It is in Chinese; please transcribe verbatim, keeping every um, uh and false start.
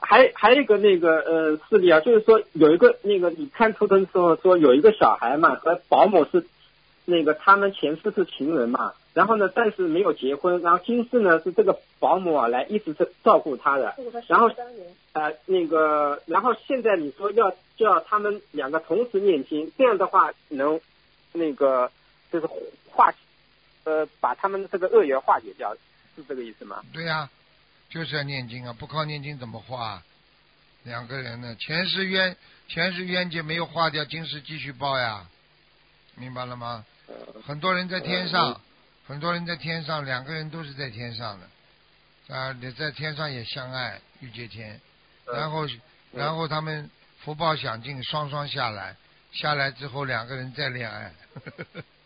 还还有一个那个呃事例啊，就是说有一个那个你看图腾的时候说有一个小孩嘛和保姆是那个他们前世是情人嘛，然后呢但是没有结婚，然后今世呢是这个保姆啊来一直是照顾他的，然后呃那个然后现在你说要叫他们两个同时念经，这样的话能那个就是化呃把他们的这个恶缘化解掉，是这个意思吗？ 对呀、啊，就是要念经啊，不靠念经怎么化？两个人呢，前世冤前世冤结没有化掉，今世继续报呀，明白了吗？很多人在天上，嗯、很多人在天上，两个人都是在天上的啊，你在天上也相爱，欲界天，然后、嗯、然后他们福报享尽，双双下来，下来之后两个人再恋爱。呵呵呵